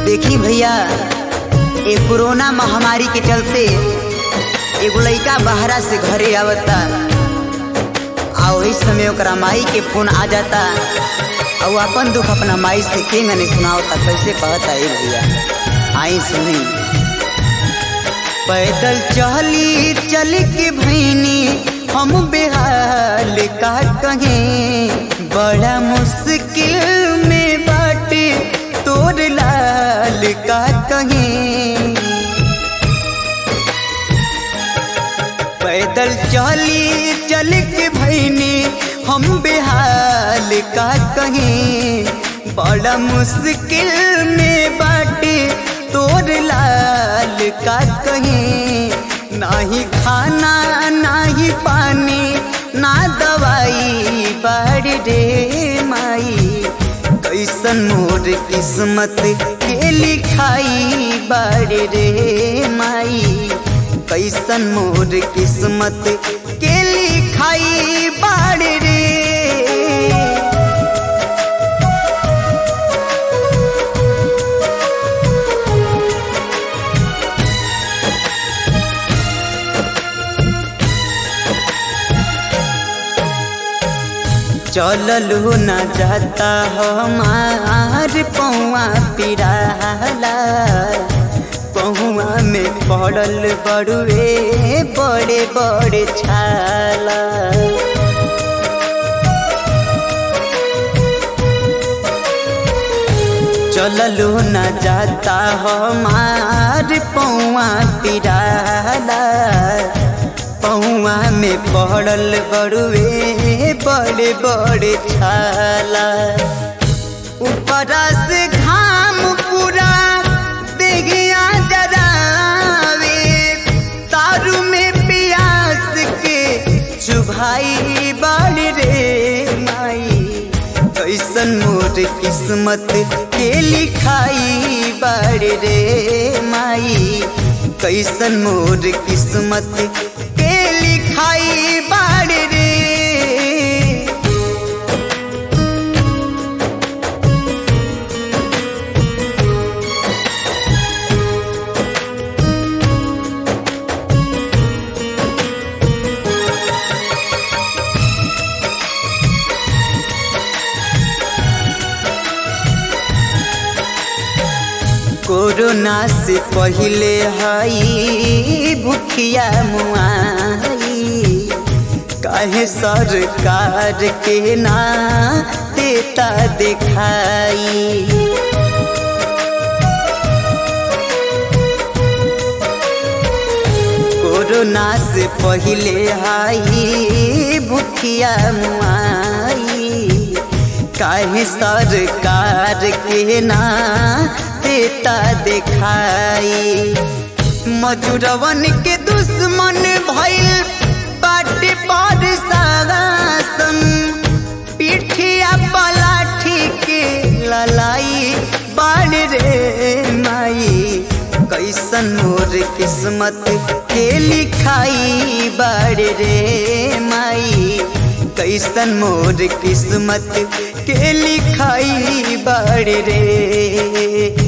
देखी भैया, ए कोरोना महामारी के चलते एगो लइका बाहरा से घरे आवता आ वही समय ओकरा माई के फोन आ जाता और अपन दुख अपना माई से केंगा नहीं सुनावता। कैसे कहता है भैया, आई सुनी। पैदल चली चल के भैनी हम बेहाल का कहें, बड़ा मुश्किल में बाटे तोर लाल का कहें। पैदल चली चल के भैनी हम बेहाल का कहें, बड़ा मुश्किल में बाटे तोर लाल का कहें। नाही खाना नाही पानी ना दवाई बाड़ रे माई, कैसन मोर किस्मत के लिखाई बाड़ रे माई, कैसन मोर किस्मत के लिखाई बाड़ रे। चललू न जाता हमार पौआ पिराला, पहुआ में पड़ल बड़ुए बड़े बड़े छाला। चललू न जाता हमार पौआ पिराला, पौआ में पड़ल बड़ुए बड़े बड़े छाला। ऊपरा से घाम पूरा देगिया जरावे, तारू में प्यास के चुभाई बाड़ रे माई, कैसन मोर किस्मत के लिखाई बाड़ रे माई, कैसन मोर किस्मत के लिखाई बाड़ रे। कोरोना से पहले हई भूखिया मुआई, काहे सरकार के ना देता दिखाई। कोरोना से पहले हई भूखिया मुआई, काहे सरकार के ना देता दिखाई। मजूरवन के दुश्मन भइल बाटे पर सासन, पीठिया पलाठी के ललाई बाड़ रे माई, कैसन मोर किस्मत के लिखाई बाड़ रे माई, कैसन मोर किस्मत के लिखाई बाड़ रे।